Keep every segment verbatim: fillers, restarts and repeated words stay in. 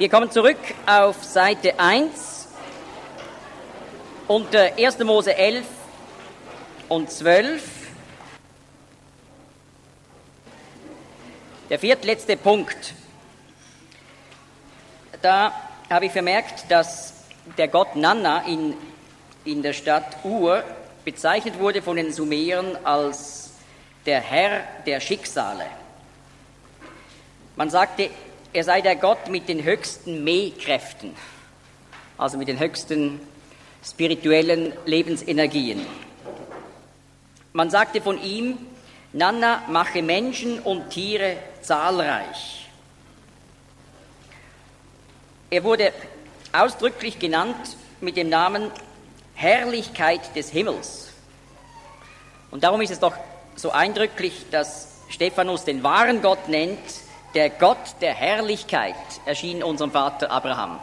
Wir kommen zurück auf Seite eins unter erster Mose elf und zwölf. Der viertletzte Punkt. Da habe ich vermerkt, dass der Gott Nanna in, in der Stadt Ur bezeichnet wurde von den Sumeren als der Herr der Schicksale. Man sagte, er sei der Gott mit den höchsten Mehkräften, also mit den höchsten spirituellen Lebensenergien. Man sagte von ihm, Nanna mache Menschen und Tiere zahlreich. Er wurde ausdrücklich genannt mit dem Namen Herrlichkeit des Himmels. Und darum ist es doch so eindrücklich, dass Stephanus den wahren Gott nennt, der Gott der Herrlichkeit erschien unserem Vater Abraham.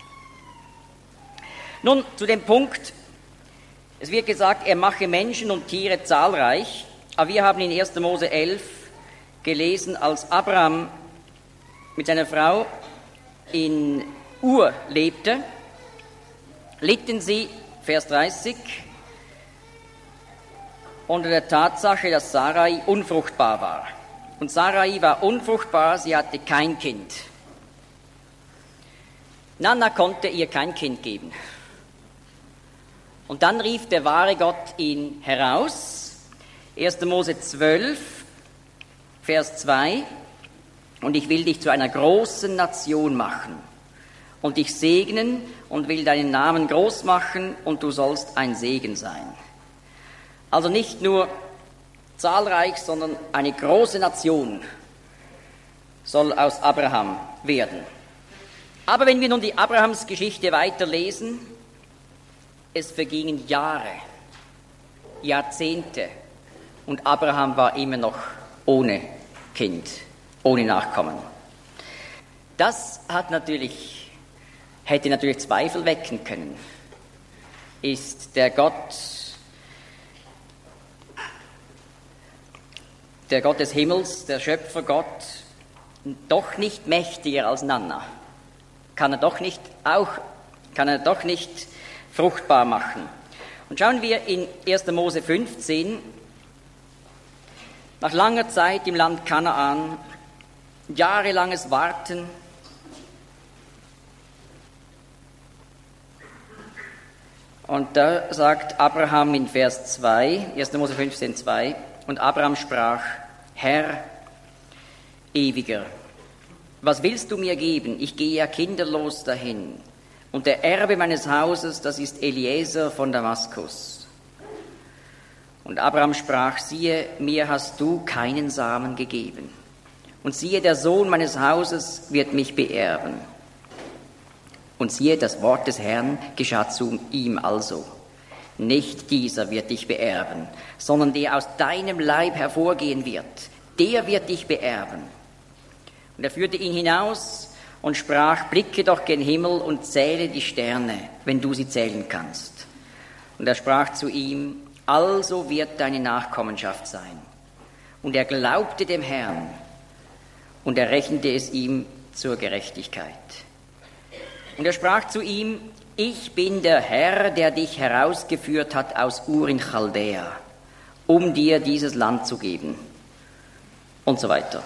Nun zu dem Punkt, es wird gesagt, er mache Menschen und Tiere zahlreich, aber wir haben in erster Mose elf gelesen, als Abraham mit seiner Frau in Ur lebte, litten sie, Vers dreißig, unter der Tatsache, dass Sarai unfruchtbar war. Und Sarai war unfruchtbar, sie hatte kein Kind. Nanna konnte ihr kein Kind geben. Und dann rief der wahre Gott ihn heraus, erster Mose zwölf, Vers zwei, und ich will dich zu einer großen Nation machen und dich segnen und will deinen Namen groß machen und du sollst ein Segen sein. Also nicht nur zahlreich, sondern eine große Nation soll aus Abraham werden. Aber wenn wir nun die Abrahams-Geschichte weiterlesen, es vergingen Jahre, Jahrzehnte und Abraham war immer noch ohne Kind, ohne Nachkommen. Das hat natürlich, hätte natürlich Zweifel wecken können. Ist der Gott der Gott des Himmels, der Schöpfergott, doch nicht mächtiger als Nanna? Kann er doch nicht auch, kann er doch nicht fruchtbar machen? Und schauen wir in erster Mose fünfzehn, nach langer Zeit im Land Kanaan, jahrelanges Warten, und da sagt Abraham in Vers zwei, erster Mose fünfzehn, zwei, und Abraham sprach, Herr, Ewiger, was willst du mir geben? Ich gehe ja kinderlos dahin. Und der Erbe meines Hauses, das ist Eliezer von Damaskus. Und Abraham sprach, siehe, mir hast du keinen Samen gegeben. Und siehe, der Sohn meines Hauses wird mich beerben. Und siehe, das Wort des Herrn geschah zu ihm also. Nicht dieser wird dich beerben, sondern der aus deinem Leib hervorgehen wird, der wird dich beerben. Und er führte ihn hinaus und sprach, blicke doch gen Himmel und zähle die Sterne, wenn du sie zählen kannst. Und er sprach zu ihm, also wird deine Nachkommenschaft sein. Und er glaubte dem Herrn und er rechnete es ihm zur Gerechtigkeit. Und er sprach zu ihm, ich bin der Herr, der dich herausgeführt hat aus Ur in Chaldea, um dir dieses Land zu geben. Und so weiter.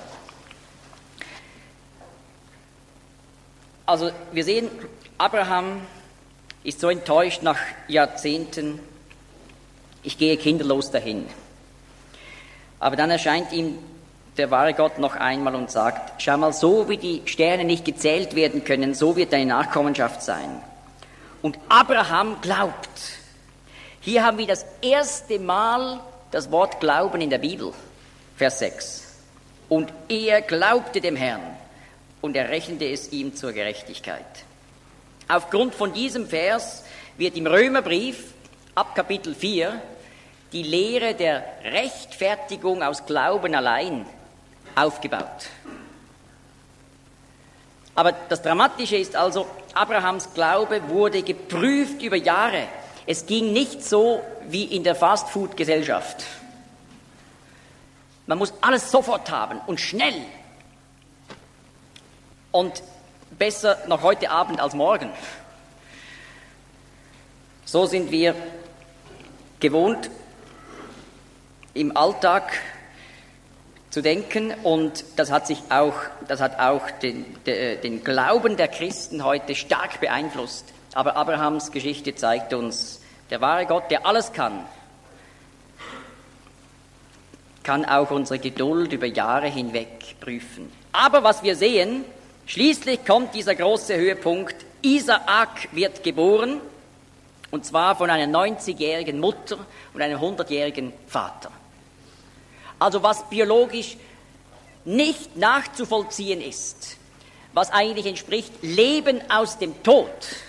Also wir sehen, Abraham ist so enttäuscht nach Jahrzehnten, ich gehe kinderlos dahin. Aber dann erscheint ihm der wahre Gott noch einmal und sagt, schau mal, so wie die Sterne nicht gezählt werden können, so wird deine Nachkommenschaft sein. Und Abraham glaubt. Hier haben wir das erste Mal das Wort Glauben in der Bibel, Vers sechs. Und er glaubte dem Herrn und er rechnete es ihm zur Gerechtigkeit. Aufgrund von diesem Vers wird im Römerbrief ab Kapitel vier die Lehre der Rechtfertigung aus Glauben allein aufgebaut. Aber das Dramatische ist also, Abrahams Glaube wurde geprüft über Jahre. Es ging nicht so wie in der Fastfood-Gesellschaft. Man muss alles sofort haben und schnell. Und besser noch heute Abend als morgen. So sind wir gewohnt, im Alltag zu denken, und das hat sich auch, das hat auch den, den, den Glauben der Christen heute stark beeinflusst. Aber Abrahams Geschichte zeigt uns, der wahre Gott, der alles kann, kann auch unsere Geduld über Jahre hinweg prüfen. Aber was wir sehen, schließlich kommt dieser große Höhepunkt. Isaak wird geboren, und zwar von einer neunzigjährigen Mutter und einem hundertjährigen Vater. Also was biologisch nicht nachzuvollziehen ist, was eigentlich entspricht Leben aus dem Tod,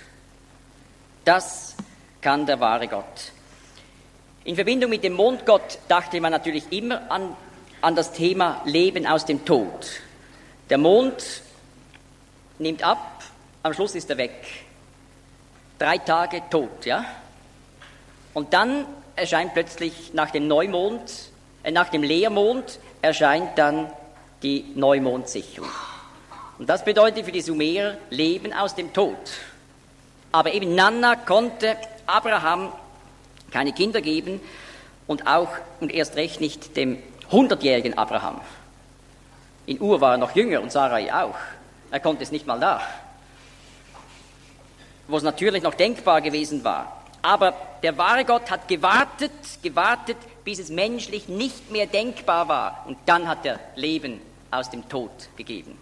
das kann der wahre Gott. In Verbindung mit dem Mondgott dachte man natürlich immer an, an das Thema Leben aus dem Tod. Der Mond nimmt ab, am Schluss ist er weg. Drei Tage tot, ja? Und dann erscheint plötzlich nach dem Neumond, äh, nach dem Leermond, erscheint dann die Neumondsicherung. Und das bedeutet für die Sumerer Leben aus dem Tod. Aber eben Nanna konnte Abraham keine Kinder geben und auch und erst recht nicht dem hundertjährigen Abraham. In Ur war er noch jünger und Sarai auch. Er konnte es nicht mal da, wo es natürlich noch denkbar gewesen war. Aber der wahre Gott hat gewartet, gewartet, bis es menschlich nicht mehr denkbar war. Und dann hat er Leben aus dem Tod gegeben.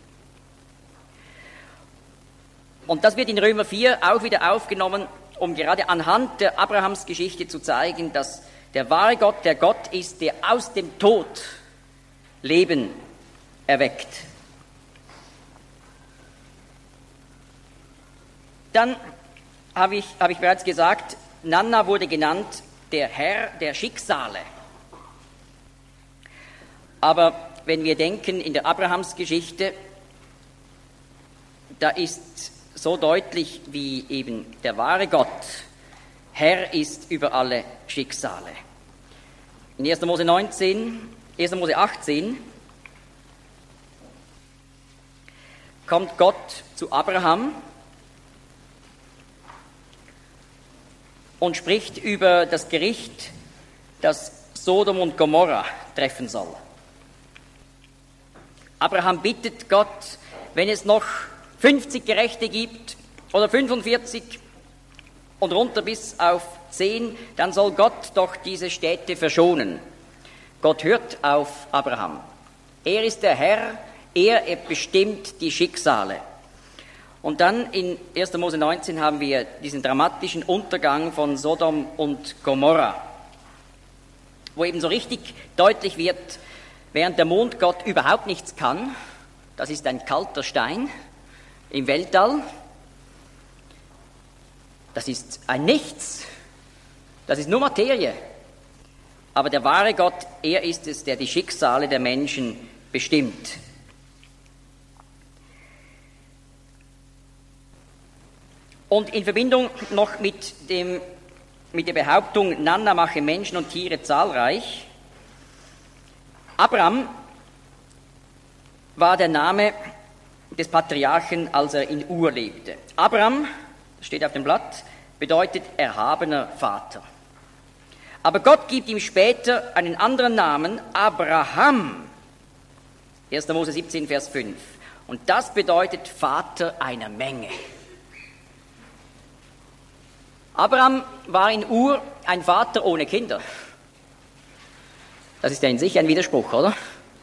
Und das wird in Römer vier auch wieder aufgenommen, um gerade anhand der Abrahams-Geschichte zu zeigen, dass der wahre Gott der Gott ist, der aus dem Tod Leben erweckt. Dann habe ich, habe ich bereits gesagt, Nanna wurde genannt der Herr der Schicksale. Aber wenn wir denken in der Abrahamsgeschichte, da ist so deutlich, wie eben der wahre Gott Herr ist über alle Schicksale. In erster Mose neunzehn, erster Mose achtzehn kommt Gott zu Abraham und spricht über das Gericht, das Sodom und Gomorra treffen soll. Abraham bittet Gott, wenn es noch fünfzig Gerechte gibt oder fünfundvierzig und runter bis auf zehn, dann soll Gott doch diese Städte verschonen. Gott hört auf Abraham. Er ist der Herr, er, er bestimmt die Schicksale. Und dann in erster Mose neunzehn haben wir diesen dramatischen Untergang von Sodom und Gomorra, wo eben so richtig deutlich wird, während der Mondgott überhaupt nichts kann, das ist ein kalter Stein im Weltall, das ist ein Nichts, das ist nur Materie. Aber der wahre Gott, er ist es, der die Schicksale der Menschen bestimmt. Und in Verbindung noch mit, dem, mit der Behauptung, Nanna mache Menschen und Tiere zahlreich. Abraham war der Name des Patriarchen, als er in Ur lebte. Abraham, das steht auf dem Blatt, bedeutet erhabener Vater. Aber Gott gibt ihm später einen anderen Namen, Abraham. erster Mose siebzehn, Vers fünf. Und das bedeutet Vater einer Menge. Abraham war in Ur ein Vater ohne Kinder. Das ist ja in sich ein Widerspruch, oder?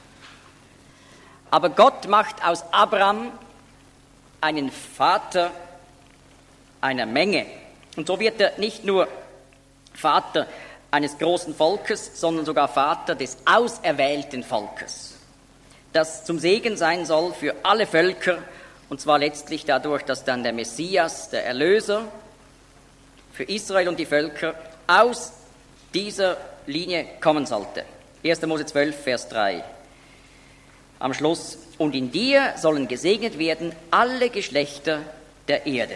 Aber Gott macht aus Abraham einen Vater einer Menge. Und so wird er nicht nur Vater eines großen Volkes, sondern sogar Vater des auserwählten Volkes, das zum Segen sein soll für alle Völker, und zwar letztlich dadurch, dass dann der Messias, der Erlöser, für Israel und die Völker aus dieser Linie kommen sollte. erster Mose zwölf, Vers drei. Am Schluss, und in dir sollen gesegnet werden alle Geschlechter der Erde.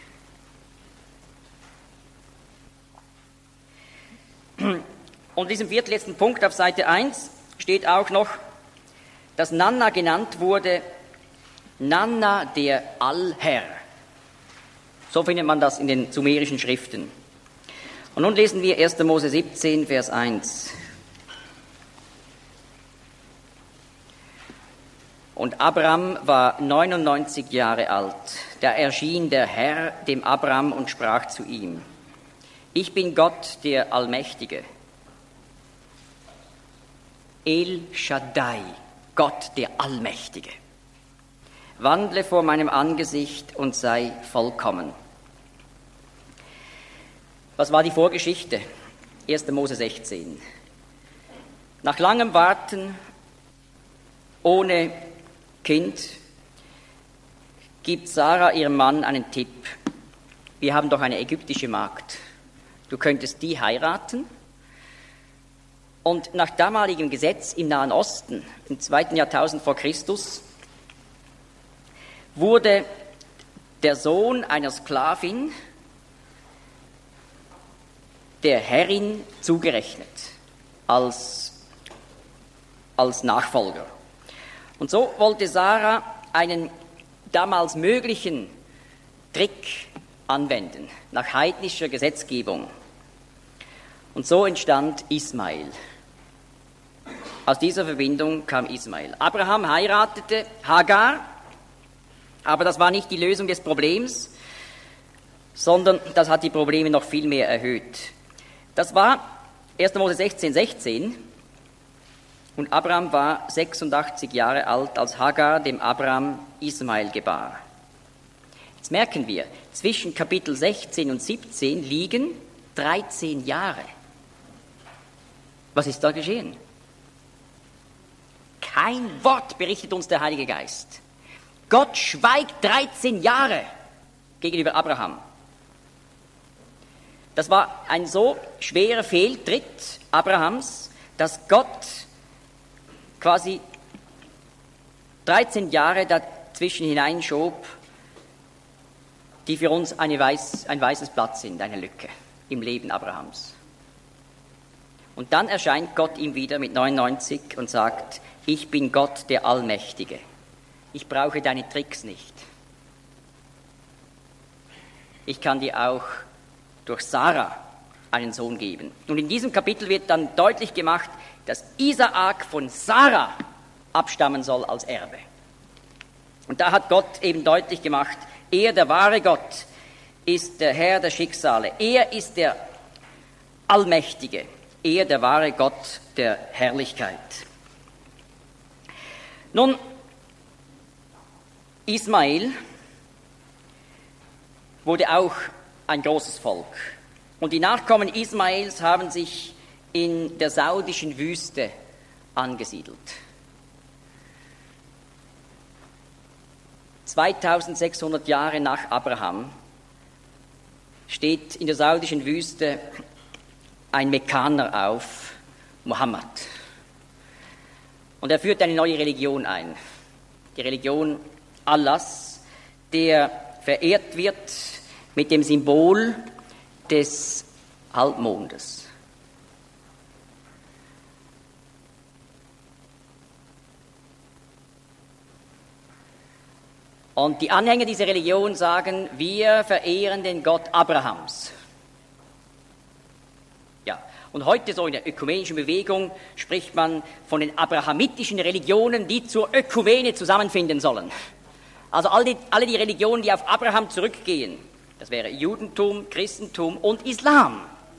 Und in diesem viertletzten Punkt auf Seite eins steht auch noch, dass Nanna genannt wurde Nanna, der Allherr. So findet man das in den sumerischen Schriften. Und nun lesen wir erster Mose siebzehn, Vers eins. Und Abram war neunundneunzig Jahre alt. Da erschien der Herr dem Abram und sprach zu ihm: Ich bin Gott, der Allmächtige. El Shaddai, Gott, der Allmächtige. Wandle vor meinem Angesicht und sei vollkommen. Was war die Vorgeschichte? erster Mose sechzehn. Nach langem Warten ohne Kind gibt Sarah ihrem Mann einen Tipp. Wir haben doch eine ägyptische Magd. Du könntest die heiraten. Und nach damaligem Gesetz im Nahen Osten, im zweiten Jahrtausend vor Christus, wurde der Sohn einer Sklavin der Herrin zugerechnet als, als Nachfolger. Und so wollte Sarah einen damals möglichen Trick anwenden, nach heidnischer Gesetzgebung. Und so entstand Ismael. Aus dieser Verbindung kam Ismael. Abraham heiratete Hagar, aber das war nicht die Lösung des Problems, sondern das hat die Probleme noch viel mehr erhöht. Das war erster Mose sechzehn, sechzehn. Und Abraham war sechsundachtzig Jahre alt, als Hagar dem Abraham Ismael gebar. Jetzt merken wir, zwischen Kapitel sechzehn und siebzehn liegen dreizehn Jahre. Was ist da geschehen? Kein Wort berichtet uns der Heilige Geist. Gott schweigt dreizehn Jahre gegenüber Abraham. Das war ein so schwerer Fehltritt Abrahams, dass Gott quasi dreizehn Jahre dazwischen hineinschob, die für uns eine weiß, ein weißes Blatt sind, eine Lücke im Leben Abrahams. Und dann erscheint Gott ihm wieder mit neunundneunzig und sagt: Ich bin Gott, der Allmächtige. Ich brauche deine Tricks nicht. Ich kann dir auch durch Sarah einen Sohn geben. Und in diesem Kapitel wird dann deutlich gemacht, dass Isaak von Sarah abstammen soll als Erbe. Und da hat Gott eben deutlich gemacht, er, der wahre Gott, ist der Herr der Schicksale. Er ist der Allmächtige. Er, der wahre Gott der Herrlichkeit. Nun, Ismael wurde auch ein großes Volk. Und die Nachkommen Ismaels haben sich in der saudischen Wüste angesiedelt. zweitausendsechshundert Jahre nach Abraham steht in der saudischen Wüste ein Mekkaner auf, Mohammed. Und er führt eine neue Religion ein, die Religion Allahs, der verehrt wird mit dem Symbol des Halbmondes. Und die Anhänger dieser Religion sagen, wir verehren den Gott Abrahams. Ja, und heute so in der ökumenischen Bewegung spricht man von den abrahamitischen Religionen, die zur Ökumene zusammenfinden sollen. Also alle die, alle die Religionen, die auf Abraham zurückgehen. Das wäre Judentum, Christentum und Islam.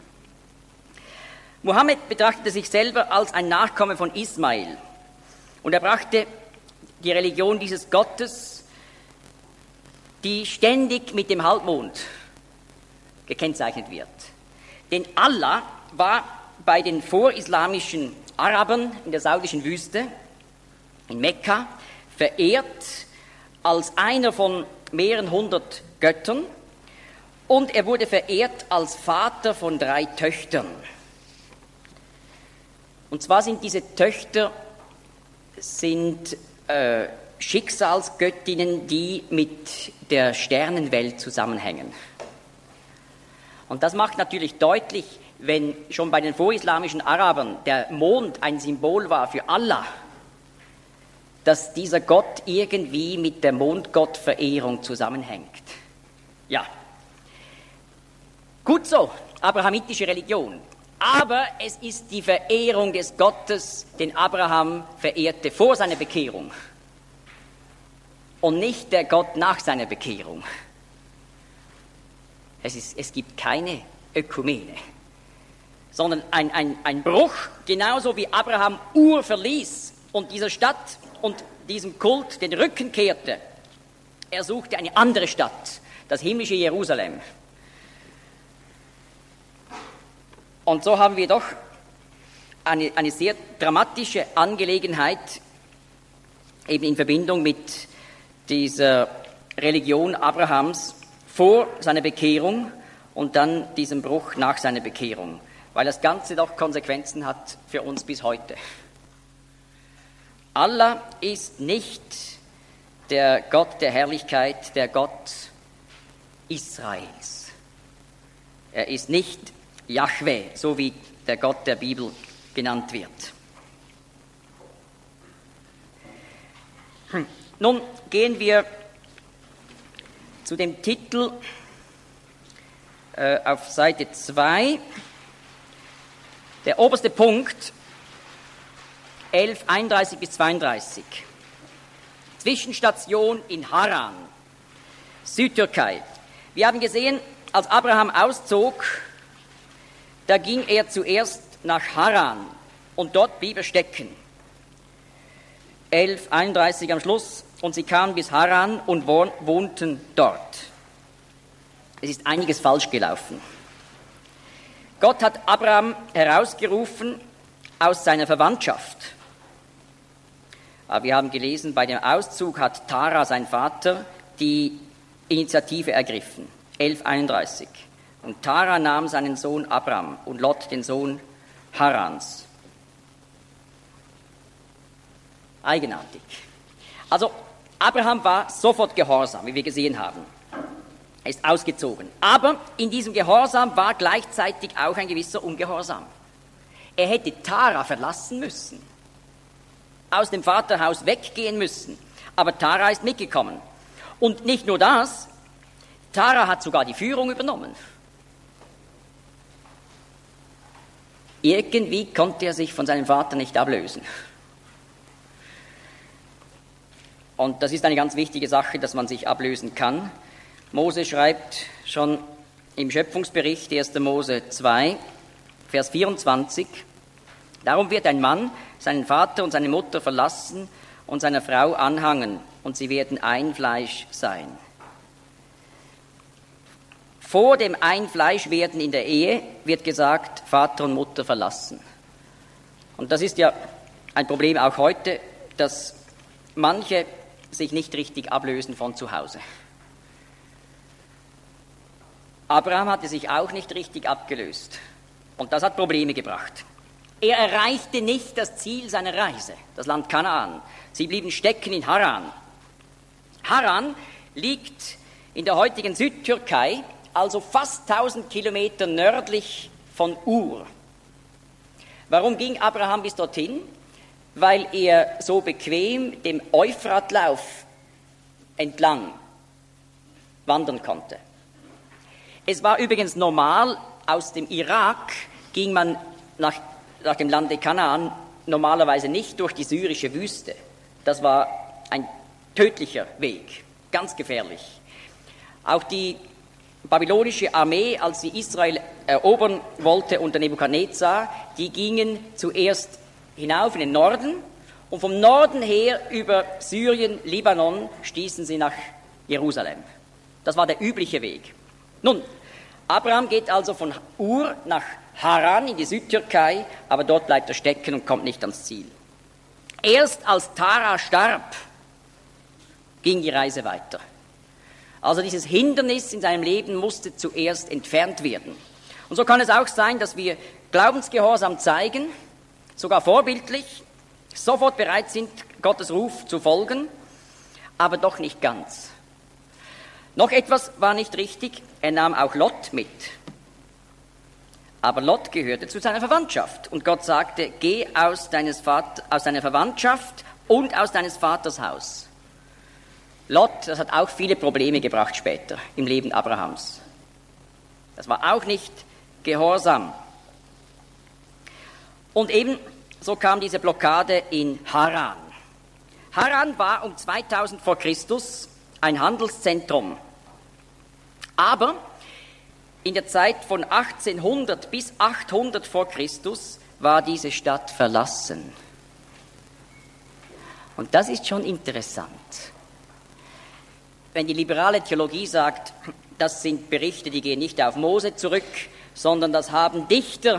Mohammed betrachtete sich selber als ein Nachkomme von Ismael. Und er brachte die Religion dieses Gottes, die ständig mit dem Halbmond gekennzeichnet wird. Denn Allah war bei den vorislamischen Arabern in der saudischen Wüste, in Mekka, verehrt als einer von mehreren hundert Göttern und er wurde verehrt als Vater von drei Töchtern. Und zwar sind diese Töchter sind äh, Schicksalsgöttinnen, die mit der Sternenwelt zusammenhängen. Und das macht natürlich deutlich, wenn schon bei den vorislamischen Arabern der Mond ein Symbol war für Allah, dass dieser Gott irgendwie mit der Mondgottverehrung zusammenhängt. Ja, gut so, abrahamitische Religion. Aber es ist die Verehrung des Gottes, den Abraham verehrte vor seiner Bekehrung. Und nicht der Gott nach seiner Bekehrung. Es, ist, es gibt keine Ökumene, sondern ein, ein, ein Bruch, genauso wie Abraham Ur verließ und dieser Stadt und diesem Kult den Rücken kehrte. Er suchte eine andere Stadt, das himmlische Jerusalem. Und so haben wir doch eine, eine sehr dramatische Angelegenheit eben in Verbindung mit dieser Religion Abrahams vor seiner Bekehrung und dann diesem Bruch nach seiner Bekehrung, weil das Ganze doch Konsequenzen hat für uns bis heute. Allah ist nicht der Gott der Herrlichkeit, der Gott Israels. Er ist nicht Jahwe, so wie der Gott der Bibel genannt wird. Hm. Nun gehen wir zu dem Titel äh, auf Seite zwei. Der oberste Punkt, elf, einunddreißig bis zweiunddreißig. Zwischenstation in Haran, Südtürkei. Wir haben gesehen, als Abraham auszog, da ging er zuerst nach Haran und dort blieb er stecken. elf, einunddreißig am Schluss. Und sie kamen bis Haran und wohnten dort. Es ist einiges falsch gelaufen. Gott hat Abraham herausgerufen aus seiner Verwandtschaft. Aber wir haben gelesen, bei dem Auszug hat Tara, sein Vater, die Initiative ergriffen. elf, einunddreißig. Und Tara nahm seinen Sohn Abram und Lot den Sohn Harans. Eigenartig. Also Abraham war sofort gehorsam, wie wir gesehen haben. Er ist ausgezogen. Aber in diesem Gehorsam war gleichzeitig auch ein gewisser Ungehorsam. Er hätte Tara verlassen müssen, aus dem Vaterhaus weggehen müssen. Aber Tara ist mitgekommen. Und nicht nur das, Tara hat sogar die Führung übernommen. Irgendwie konnte er sich von seinem Vater nicht ablösen. Und das ist eine ganz wichtige Sache, dass man sich ablösen kann. Mose schreibt schon im Schöpfungsbericht, erster Mose zwei, Vers vierundzwanzig, darum wird ein Mann seinen Vater und seine Mutter verlassen und seiner Frau anhangen, und sie werden ein Fleisch sein. Vor dem Ein-Fleisch-Werden in der Ehe wird gesagt, Vater und Mutter verlassen. Und das ist ja ein Problem auch heute, dass manche sich nicht richtig ablösen von zu Hause. Abraham hatte sich auch nicht richtig abgelöst. Und das hat Probleme gebracht. Er erreichte nicht das Ziel seiner Reise, das Land Kanaan. Sie blieben stecken in Haran. Haran liegt in der heutigen Südtürkei, also fast tausend Kilometer nördlich von Ur. Warum ging Abraham bis dorthin? Weil er so bequem dem Euphratlauf entlang wandern konnte. Es war übrigens normal, aus dem Irak ging man nach, nach dem Lande Kanaan normalerweise nicht durch die syrische Wüste. Das war ein tödlicher Weg, ganz gefährlich. Auch die babylonische Armee, als sie Israel erobern wollte unter Nebukadnezar, die gingen zuerst hinauf in den Norden und vom Norden her über Syrien, Libanon stießen sie nach Jerusalem. Das war der übliche Weg. Nun, Abraham geht also von Ur nach Haran in die Südtürkei, aber dort bleibt er stecken und kommt nicht ans Ziel. Erst als Tara starb, ging die Reise weiter. Also dieses Hindernis in seinem Leben musste zuerst entfernt werden. Und so kann es auch sein, dass wir Glaubensgehorsam zeigen, sogar vorbildlich, sofort bereit sind, Gottes Ruf zu folgen, aber doch nicht ganz. Noch etwas war nicht richtig, er nahm auch Lot mit. Aber Lot gehörte zu seiner Verwandtschaft und Gott sagte, geh aus, deines Vat- aus deiner Verwandtschaft und aus deines Vaters Haus. Lot, das hat auch viele Probleme gebracht später im Leben Abrahams. Das war auch nicht gehorsam. Und eben so kam diese Blockade in Haran. Haran war um zweitausend vor Christus ein Handelszentrum. Aber in der Zeit von achtzehnhundert bis achthundert vor Christus war diese Stadt verlassen. Und das ist schon interessant. Wenn die liberale Theologie sagt, das sind Berichte, die gehen nicht auf Mose zurück, sondern das haben Dichter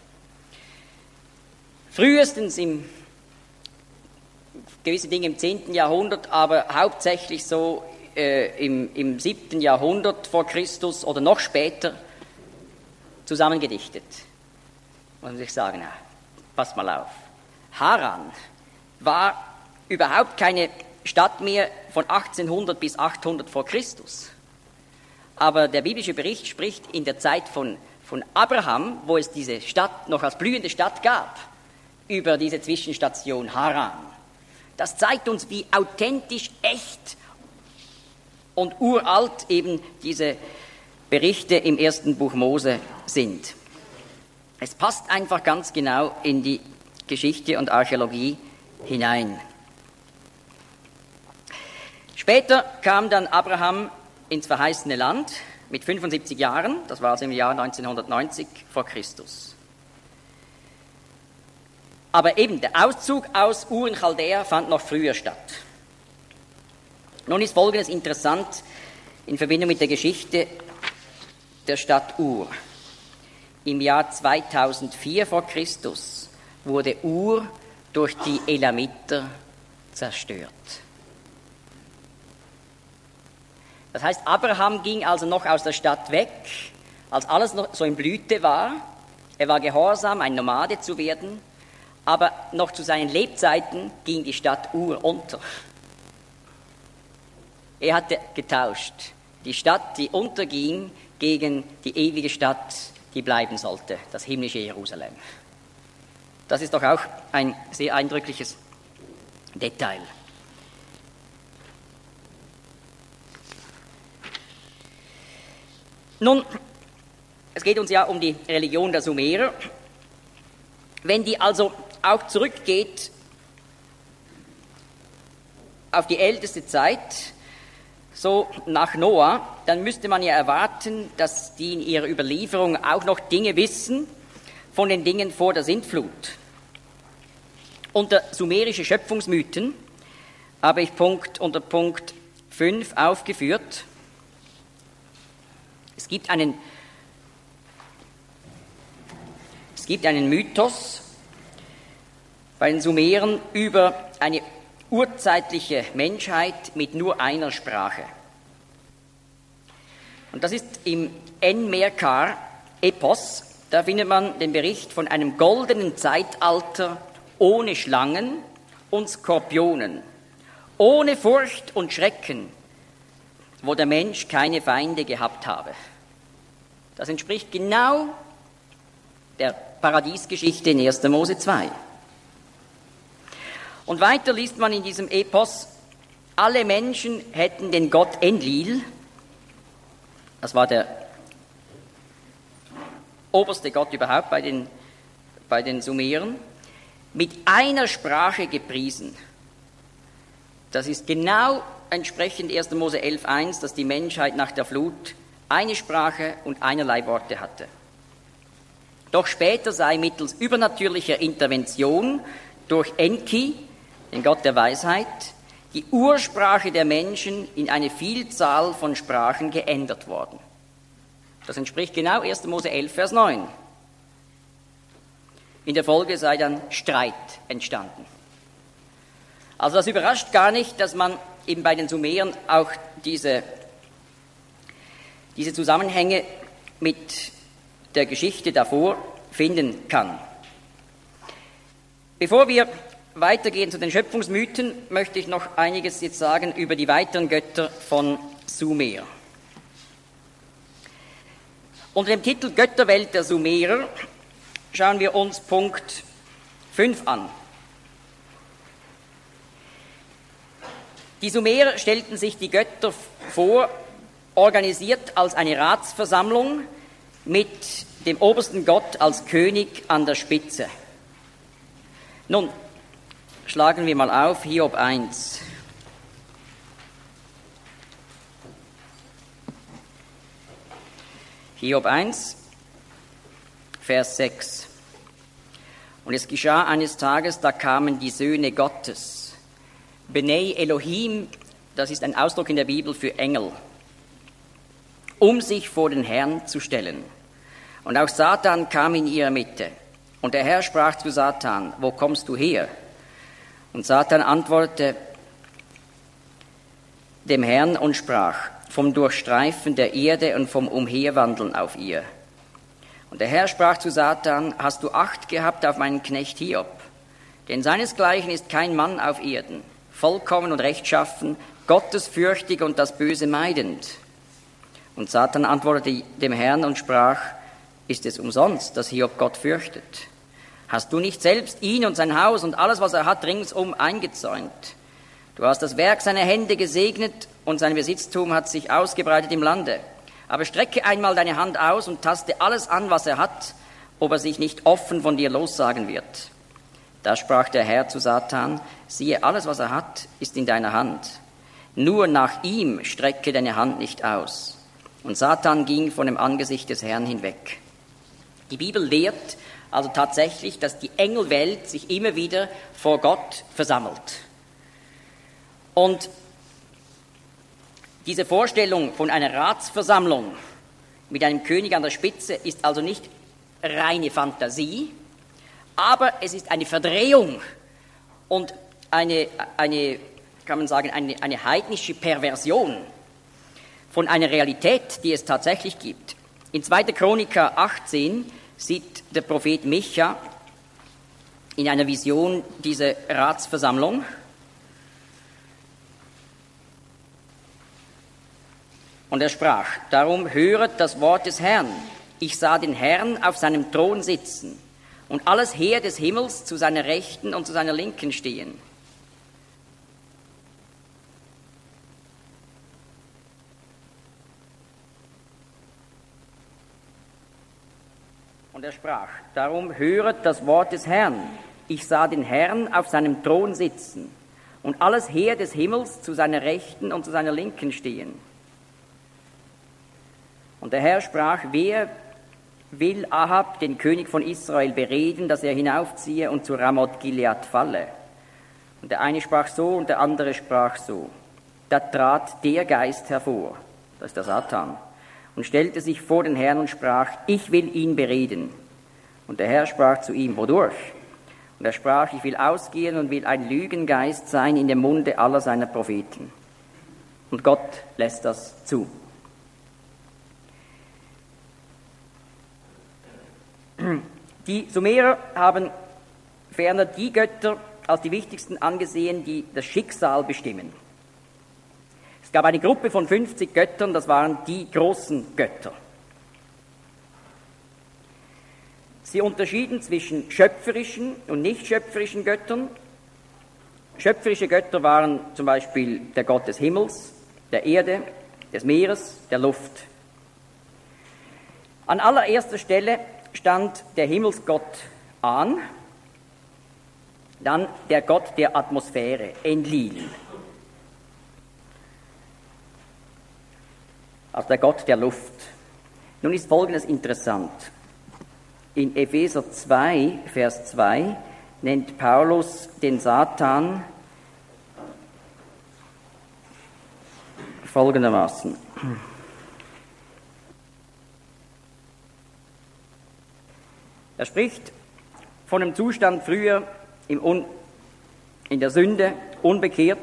frühestens im gewisse Dinge im zehnten Jahrhundert, aber hauptsächlich so äh, im, im siebten Jahrhundert vor Christus oder noch später zusammengedichtet. Muss man sich sagen, na, pass mal auf. Haran war überhaupt keine Stadt mehr von achtzehnhundert bis achthundert vor Christus. Aber der biblische Bericht spricht in der Zeit von, von Abraham, wo es diese Stadt noch als blühende Stadt gab, über diese Zwischenstation Haran. Das zeigt uns, wie authentisch, echt und uralt eben diese Berichte im ersten Buch Mose sind. Es passt einfach ganz genau in die Geschichte und Archäologie hinein. Später kam dann Abraham ins verheißene Land mit fünfundsiebzig Jahren, das war also im Jahr neunzehnhundertneunzig vor Christus. Aber eben der Auszug aus Ur in Chaldea fand noch früher statt. Nun ist Folgendes interessant in Verbindung mit der Geschichte der Stadt Ur. Im Jahr zweitausendvier vor Christus wurde Ur durch die Elamiter zerstört. Das heißt, Abraham ging also noch aus der Stadt weg, als alles noch so in Blüte war. Er war gehorsam, ein Nomade zu werden. Aber noch zu seinen Lebzeiten ging die Stadt Ur unter. Er hatte getauscht. Die Stadt, die unterging, gegen die ewige Stadt, die bleiben sollte, das himmlische Jerusalem. Das ist doch auch ein sehr eindrückliches Detail. Nun, es geht uns ja um die Religion der Sumerer. Wenn die also auch zurückgeht auf die älteste Zeit, so nach Noah, dann müsste man ja erwarten, dass die in ihrer Überlieferung auch noch Dinge wissen von den Dingen vor der Sintflut. Unter sumerische Schöpfungsmythen habe ich Punkt, unter Punkt fünf aufgeführt. Es gibt einen, es gibt einen Mythos bei den Sumeren über eine urzeitliche Menschheit mit nur einer Sprache. Und das ist im En-Merkar-Epos, da findet man den Bericht von einem goldenen Zeitalter ohne Schlangen und Skorpionen, ohne Furcht und Schrecken, wo der Mensch keine Feinde gehabt habe. Das entspricht genau der Paradiesgeschichte in erster Mose zwei. Und weiter liest man in diesem Epos, alle Menschen hätten den Gott Enlil, das war der oberste Gott überhaupt bei den, bei den Sumeren, mit einer Sprache gepriesen. Das ist genau entsprechend erster Mose elf eins, dass die Menschheit nach der Flut eine Sprache und einerlei Worte hatte. Doch später sei mittels übernatürlicher Intervention durch Enki, den Gott der Weisheit, die Ursprache der Menschen in eine Vielzahl von Sprachen geändert worden. Das entspricht genau erster Mose elf, Vers neun. In der Folge sei dann Streit entstanden. Also das überrascht gar nicht, dass man eben bei den Sumeren auch diese, diese Zusammenhänge mit der Geschichte davor finden kann. Bevor wir weitergehen zu den Schöpfungsmythen, möchte ich noch einiges jetzt sagen über die weiteren Götter von Sumer. Unter dem Titel Götterwelt der Sumerer schauen wir uns Punkt fünf an. Die Sumerer stellten sich die Götter vor, organisiert als eine Ratsversammlung mit dem obersten Gott als König an der Spitze. Nun, schlagen wir mal auf, Hiob eins. Hiob eins, Vers sechs. Und es geschah eines Tages, da kamen die Söhne Gottes. Benei Elohim, das ist ein Ausdruck in der Bibel für Engel, um sich vor den Herrn zu stellen. Und auch Satan kam in ihre Mitte. Und der Herr sprach zu Satan, wo kommst du her? Und Satan antwortete dem Herrn und sprach, vom Durchstreifen der Erde und vom Umherwandeln auf ihr. Und der Herr sprach zu Satan, hast du Acht gehabt auf meinen Knecht Hiob? Denn seinesgleichen ist kein Mann auf Erden, vollkommen und rechtschaffen, gottesfürchtig und das Böse meidend. Und Satan antwortete dem Herrn und sprach, ist es umsonst, dass Hiob Gott fürchtet? Hast du nicht selbst ihn und sein Haus und alles, was er hat, ringsum eingezäunt? Du hast das Werk seiner Hände gesegnet und sein Besitztum hat sich ausgebreitet im Lande. Aber strecke einmal deine Hand aus und taste alles an, was er hat, ob er sich nicht offen von dir lossagen wird. Da sprach der Herr zu Satan, siehe, alles, was er hat, ist in deiner Hand. Nur nach ihm strecke deine Hand nicht aus. Und Satan ging von dem Angesicht des Herrn hinweg. Die Bibel lehrt also tatsächlich, dass die Engelwelt sich immer wieder vor Gott versammelt. Und diese Vorstellung von einer Ratsversammlung mit einem König an der Spitze ist also nicht reine Fantasie, aber es ist eine Verdrehung und eine, eine kann man sagen, eine, eine heidnische Perversion von einer Realität, die es tatsächlich gibt. In zweiter Chroniker achtzehn sieht der Prophet Micha in einer Vision diese Ratsversammlung. Und er sprach, darum höret das Wort des Herrn. Ich sah den Herrn auf seinem Thron sitzen und alles Heer des Himmels zu seiner Rechten und zu seiner Linken stehen. Und er sprach, darum höret das Wort des Herrn. Ich sah den Herrn auf seinem Thron sitzen und alles Heer des Himmels zu seiner Rechten und zu seiner Linken stehen. Und der Herr sprach, wer will Ahab, den König von Israel, bereden, dass er hinaufziehe und zu Ramoth Gilead falle? Und der eine sprach so und der andere sprach so. Da trat der Geist hervor, das ist der Satan, und stellte sich vor den Herrn und sprach, ich will ihn bereden. Und der Herr sprach zu ihm, wodurch? Und er sprach, ich will ausgehen und will ein Lügengeist sein in dem Munde aller seiner Propheten. Und Gott lässt das zu. Die Sumerer haben ferner die Götter als die wichtigsten angesehen, die das Schicksal bestimmen. Es gab eine Gruppe von fünfzig Göttern, das waren die großen Götter. Sie unterschieden zwischen schöpferischen und nicht schöpferischen Göttern. Schöpferische Götter waren zum Beispiel der Gott des Himmels, der Erde, des Meeres, der Luft. An allererster Stelle stand der Himmelsgott An, dann der Gott der Atmosphäre, Enlil, also der Gott der Luft. Nun ist Folgendes interessant. In Epheser zwei, Vers zwei, nennt Paulus den Satan folgendermaßen. Er spricht von dem Zustand früher im Un- in der Sünde, unbekehrt,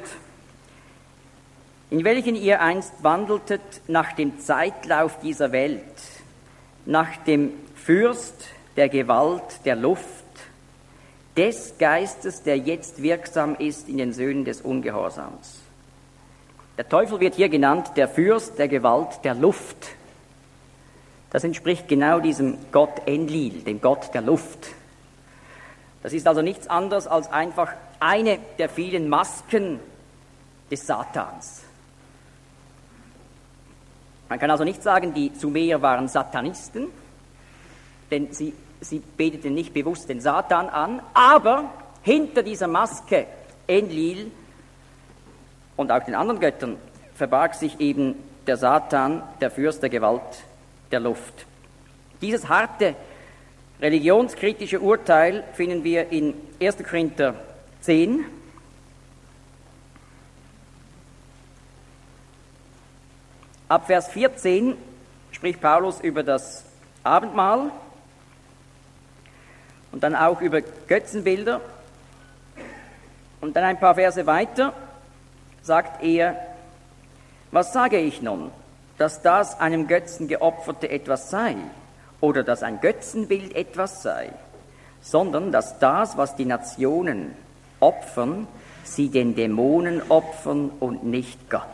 in welchen ihr einst wandeltet nach dem Zeitlauf dieser Welt, nach dem Fürst der Gewalt der Luft, des Geistes, der jetzt wirksam ist in den Söhnen des Ungehorsams. Der Teufel wird hier genannt der Fürst der Gewalt der Luft. Das entspricht genau diesem Gott Enlil, dem Gott der Luft. Das ist also nichts anderes als einfach eine der vielen Masken des Satans. Man kann also nicht sagen, die Sumerer waren Satanisten, denn sie, sie beteten nicht bewusst den Satan an, aber hinter dieser Maske Enlil und auch den anderen Göttern verbarg sich eben der Satan, der Fürst der Gewalt der Luft. Dieses harte religionskritische Urteil finden wir in erster Korinther zehn. Ab Vers vierzehn spricht Paulus über das Abendmahl und dann auch über Götzenbilder. Und dann ein paar Verse weiter sagt er, was sage ich nun, dass das einem Götzen geopferte etwas sei oder dass ein Götzenbild etwas sei, sondern dass das, was die Nationen opfern, sie den Dämonen opfern und nicht Gott.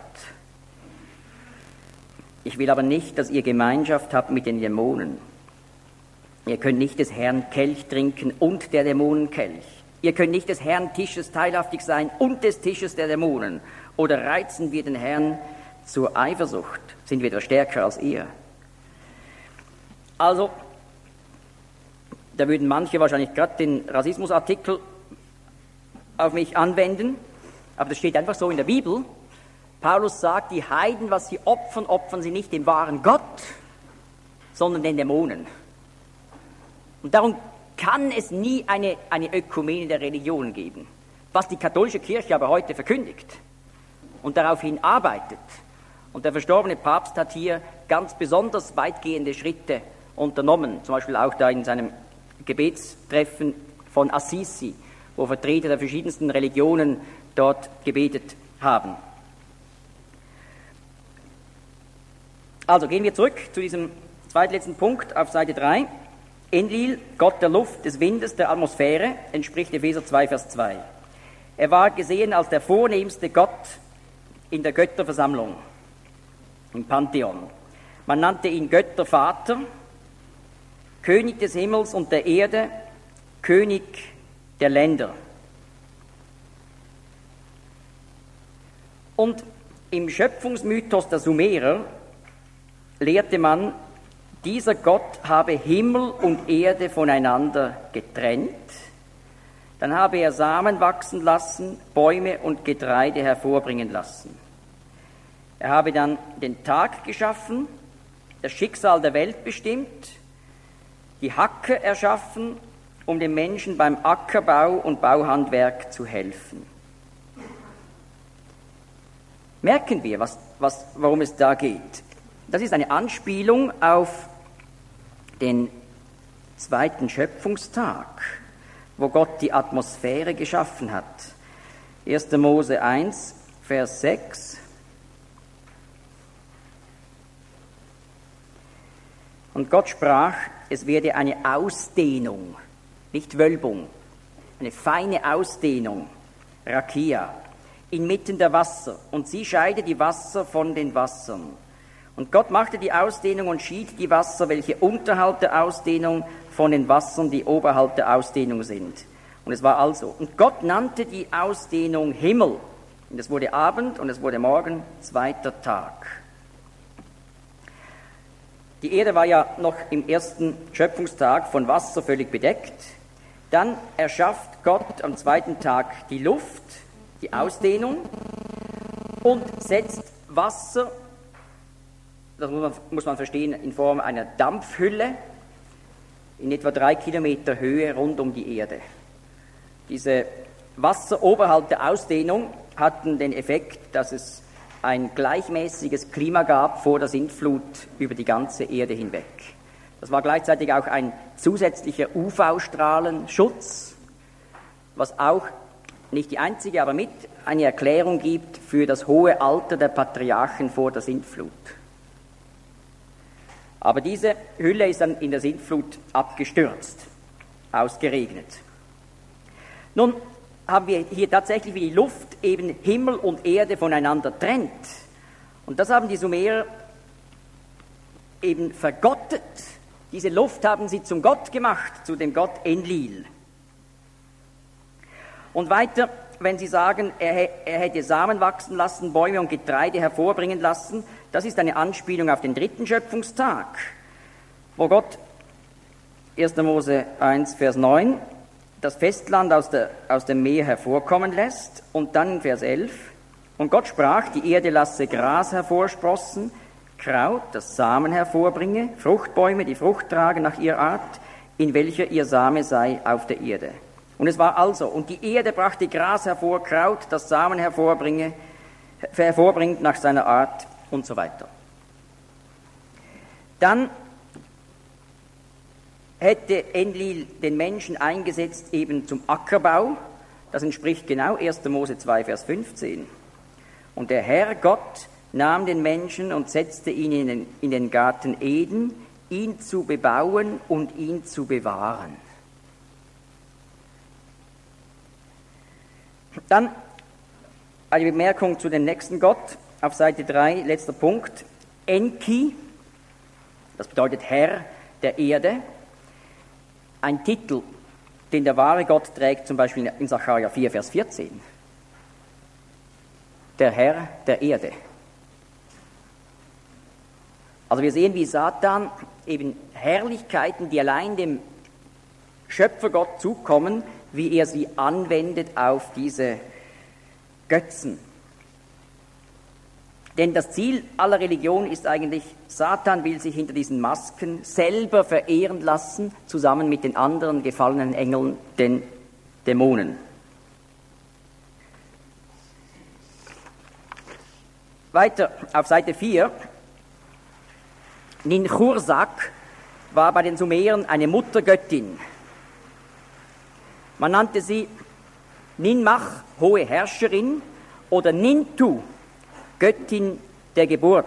Ich will aber nicht, dass ihr Gemeinschaft habt mit den Dämonen. Ihr könnt nicht des Herrn Kelch trinken und der Dämonen Kelch. Ihr könnt nicht des Herrn Tisches teilhaftig sein und des Tisches der Dämonen. Oder reizen wir den Herrn zur Eifersucht? Sind wir etwas stärker als ihr? Also, da würden manche wahrscheinlich gerade den Rassismusartikel auf mich anwenden, aber das steht einfach so in der Bibel. Paulus sagt, die Heiden, was sie opfern, opfern sie nicht dem wahren Gott, sondern den Dämonen. Und darum kann es nie eine, eine Ökumene der Religionen geben, was die katholische Kirche aber heute verkündigt und daraufhin arbeitet. Und der verstorbene Papst hat hier ganz besonders weitgehende Schritte unternommen, zum Beispiel auch da in seinem Gebetstreffen von Assisi, wo Vertreter der verschiedensten Religionen dort gebetet haben. Also gehen wir zurück zu diesem zweitletzten Punkt auf Seite drei. Enlil, Gott der Luft, des Windes, der Atmosphäre, entspricht Epheser zwei, Vers zwei. Er war gesehen als der vornehmste Gott in der Götterversammlung, im Pantheon. Man nannte ihn Göttervater, König des Himmels und der Erde, König der Länder. Und im Schöpfungsmythos der Sumerer lehrte man, dieser Gott habe Himmel und Erde voneinander getrennt, dann habe er Samen wachsen lassen, Bäume und Getreide hervorbringen lassen. Er habe dann den Tag geschaffen, das Schicksal der Welt bestimmt, die Hacke erschaffen, um dem Menschen beim Ackerbau und Bauhandwerk zu helfen. Merken wir, was, was, worum es da geht. Das ist eine Anspielung auf den zweiten Schöpfungstag, wo Gott die Atmosphäre geschaffen hat. erster Mose eins, Vers sechs. Und Gott sprach, es werde eine Ausdehnung, nicht Wölbung, eine feine Ausdehnung, Rakia, inmitten der Wasser, und sie scheide die Wasser von den Wassern. Und Gott machte die Ausdehnung und schied die Wasser, welche unterhalb der Ausdehnung, von den Wassern, die oberhalb der Ausdehnung sind. Und es war also. Und Gott nannte die Ausdehnung Himmel. Und es wurde Abend und es wurde Morgen, zweiter Tag. Die Erde war ja noch im ersten Schöpfungstag von Wasser völlig bedeckt. Dann erschafft Gott am zweiten Tag die Luft, die Ausdehnung, und setzt Wasser, das muss man, muss man verstehen, in Form einer Dampfhülle in etwa drei Kilometer Höhe rund um die Erde. Diese Wasser oberhalb der Ausdehnung hatten den Effekt, dass es ein gleichmäßiges Klima gab vor der Sintflut über die ganze Erde hinweg. Das war gleichzeitig auch ein zusätzlicher U V-Strahlenschutz, was auch nicht die einzige, aber mit eine Erklärung gibt für das hohe Alter der Patriarchen vor der Sintflut. Aber diese Hülle ist dann in der Sintflut abgestürzt, ausgeregnet. Nun haben wir hier tatsächlich, wie die Luft eben Himmel und Erde voneinander trennt. Und das haben die Sumerer eben vergottet. Diese Luft haben sie zum Gott gemacht, zu dem Gott Enlil. Und weiter wenn Sie sagen, er, er hätte Samen wachsen lassen, Bäume und Getreide hervorbringen lassen, das ist eine Anspielung auf den dritten Schöpfungstag, wo Gott, erster Mose eins, Vers neun, das Festland aus, der, aus dem Meer hervorkommen lässt, und dann in Vers elf, und Gott sprach, die Erde lasse Gras hervorsprossen, Kraut, das Samen hervorbringe, Fruchtbäume, die Frucht tragen nach ihrer Art, in welcher ihr Same sei auf der Erde. Und es war also, und die Erde brachte Gras hervor, Kraut, das Samen hervorbringe, hervorbringt nach seiner Art und so weiter. Dann hätte Enlil den Menschen eingesetzt eben zum Ackerbau. Das entspricht genau erster Mose zwei, Vers fünfzehn. Und der Herr Gott nahm den Menschen und setzte ihn in den, in den Garten Eden, ihn zu bebauen und ihn zu bewahren. Dann eine Bemerkung zu dem nächsten Gott auf Seite drei, letzter Punkt. Enki, das bedeutet Herr der Erde. Ein Titel, den der wahre Gott trägt, zum Beispiel in Sacharja vier, Vers vierzehn. Der Herr der Erde. Also wir sehen, wie Satan eben Herrlichkeiten, die allein dem Schöpfergott zukommen, wie er sie anwendet auf diese Götzen. Denn das Ziel aller Religion ist eigentlich, Satan will sich hinter diesen Masken selber verehren lassen, zusammen mit den anderen gefallenen Engeln, den Dämonen. Weiter auf Seite vier. Ninchursak war bei den Sumeren eine Muttergöttin. Man nannte sie Ninmach, hohe Herrscherin, oder Nintu, Göttin der Geburt.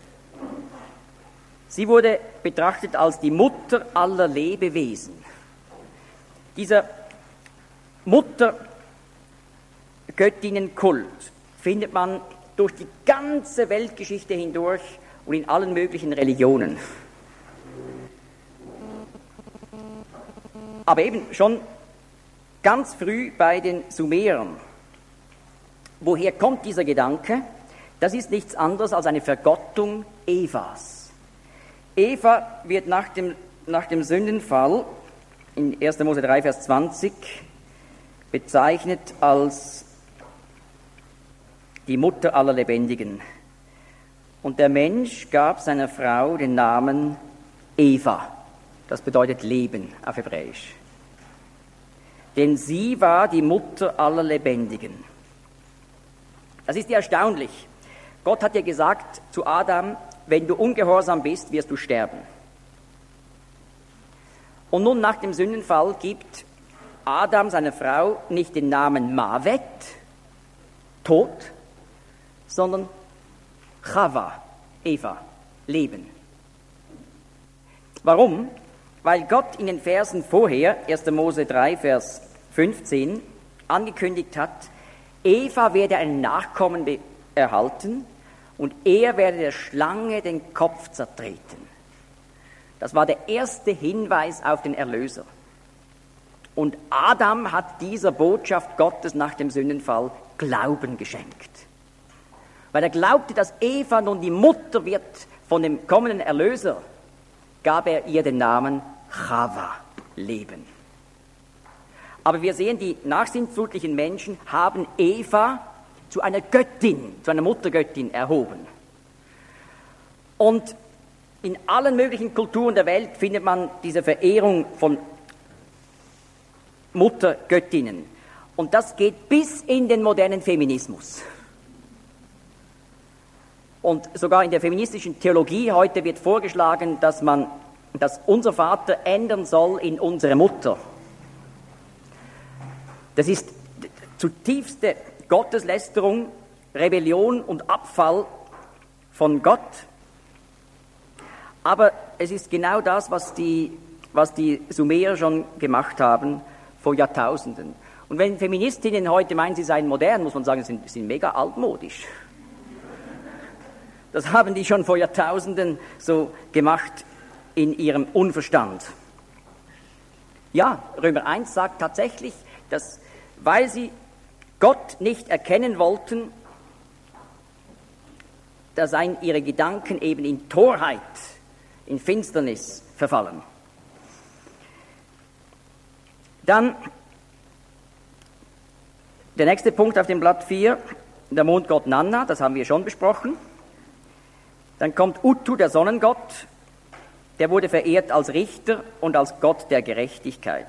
Sie wurde betrachtet als die Mutter aller Lebewesen. Dieser Muttergöttinnenkult findet man durch die ganze Weltgeschichte hindurch und in allen möglichen Religionen. Aber eben schon ganz früh bei den Sumerern. Woher kommt dieser Gedanke? Das ist nichts anderes als eine Vergottung Evas. Eva wird nach dem, nach dem Sündenfall in erster Mose drei, Vers zwanzig bezeichnet als die Mutter aller Lebendigen. Und der Mensch gab seiner Frau den Namen Eva. Das bedeutet Leben auf Hebräisch. Denn sie war die Mutter aller Lebendigen. Das ist ja erstaunlich. Gott hat ja gesagt zu Adam, wenn du ungehorsam bist, wirst du sterben. Und nun nach dem Sündenfall gibt Adam seiner Frau nicht den Namen Mavet, Tod, sondern Chava, Eva, Leben. Warum? Weil Gott in den Versen vorher, erster Mose drei, Vers fünfzehn, angekündigt hat, Eva werde einen Nachkommen be- erhalten und er werde der Schlange den Kopf zertreten. Das war der erste Hinweis auf den Erlöser. Und Adam hat dieser Botschaft Gottes nach dem Sündenfall Glauben geschenkt. Weil er glaubte, dass Eva nun die Mutter wird von dem kommenden Erlöser, gab er ihr den Namen Chava, Leben. Aber wir sehen, die nachsinnflutlichen Menschen haben Eva zu einer Göttin, zu einer Muttergöttin erhoben. Und in allen möglichen Kulturen der Welt findet man diese Verehrung von Muttergöttinnen. Und das geht bis in den modernen Feminismus. Und sogar in der feministischen Theologie heute wird vorgeschlagen, dass man das Unser Vater ändern soll in unsere Mutter. Das ist zutiefste Gotteslästerung, Rebellion und Abfall von Gott. Aber es ist genau das, was die, was die Sumerer schon gemacht haben vor Jahrtausenden. Und wenn Feministinnen heute meinen, sie seien modern, muss man sagen, sie sind, sind mega altmodisch. Das haben die schon vor Jahrtausenden so gemacht in ihrem Unverstand. Ja, Römer eins sagt tatsächlich, dass, weil sie Gott nicht erkennen wollten, da seien ihre Gedanken eben in Torheit, in Finsternis verfallen. Dann der nächste Punkt auf dem Blatt vier, der Mondgott Nanna, das haben wir schon besprochen. Dann kommt Utu, der Sonnengott, der wurde verehrt als Richter und als Gott der Gerechtigkeit.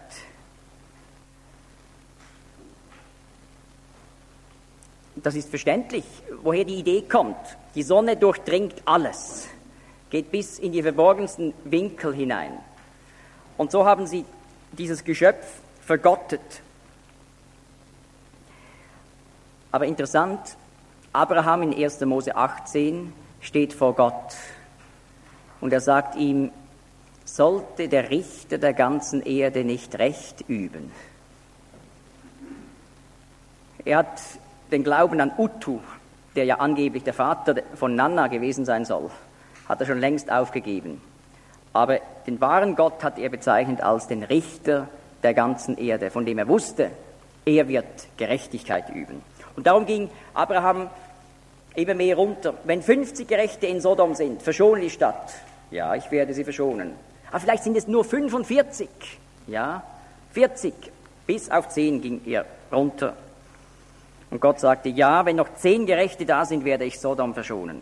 Das ist verständlich, woher die Idee kommt. Die Sonne durchdringt alles, geht bis in die verborgensten Winkel hinein. Und so haben sie dieses Geschöpf vergottet. Aber interessant, Abraham in erster Mose achtzehn steht vor Gott und er sagt ihm, sollte der Richter der ganzen Erde nicht Recht üben? Er hat den Glauben an Utu, der ja angeblich der Vater von Nanna gewesen sein soll, hat er schon längst aufgegeben. Aber den wahren Gott hat er bezeichnet als den Richter der ganzen Erde, von dem er wusste, er wird Gerechtigkeit üben. Und darum ging Abraham immer mehr runter. Wenn fünfzig Gerechte in Sodom sind, verschone die Stadt. Ja, ich werde sie verschonen. Aber vielleicht sind es nur fünfundvierzig. Ja, vierzig. Bis auf zehn ging er runter. Und Gott sagte, ja, wenn noch zehn Gerechte da sind, werde ich Sodom verschonen.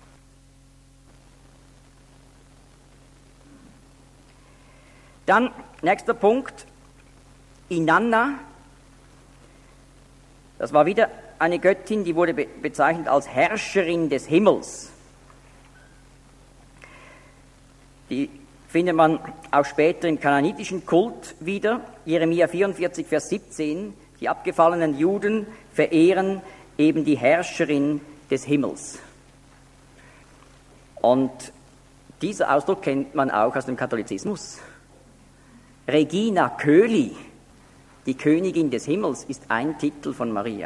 Dann, nächster Punkt, Inanna. Das war wieder eine Göttin, die wurde be- bezeichnet als Herrscherin des Himmels. Die findet man auch später im kanaanitischen Kult wieder. Jeremia vierundvierzig, Vers siebzehn. Die abgefallenen Juden verehren eben die Herrscherin des Himmels. Und dieser Ausdruck kennt man auch aus dem Katholizismus. Regina Coeli, die Königin des Himmels, ist ein Titel von Maria.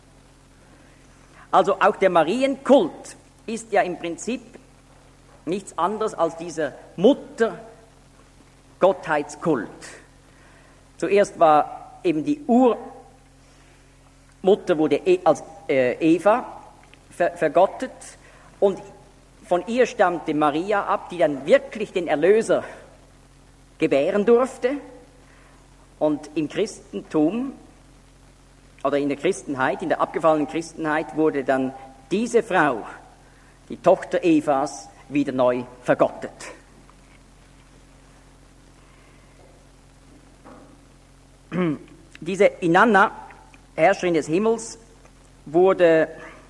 Also auch der Marienkult ist ja im Prinzip nichts anderes als dieser Mutter-Gottheitskult. Zuerst war eben die Urmutter wurde als Eva vergottet und von ihr stammte Maria ab, die dann wirklich den Erlöser gebären durfte. Und im Christentum oder in der Christenheit, in der abgefallenen Christenheit, wurde dann diese Frau, die Tochter Evas, wieder neu vergottet. Diese Inanna, Herrscherin des Himmels, wurde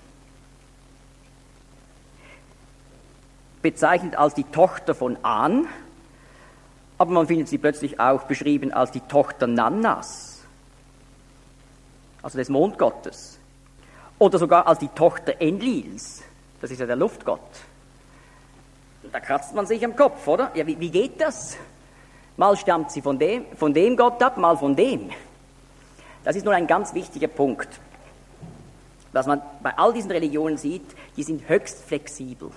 bezeichnet als die Tochter von An, aber man findet sie plötzlich auch beschrieben als die Tochter Nannas, also des Mondgottes, oder sogar als die Tochter Enlils, das ist ja der Luftgott. Da kratzt man sich am Kopf, oder? Ja, wie, wie geht das? Mal stammt sie von dem, von dem Gott ab, mal von dem. Das ist nur ein ganz wichtiger Punkt, was man bei all diesen Religionen sieht, die sind höchst flexibel.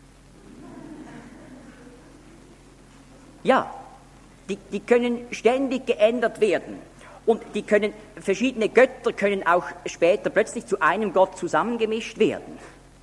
Ja, die, die können ständig geändert werden. Und die können, verschiedene Götter können auch später plötzlich zu einem Gott zusammengemischt werden.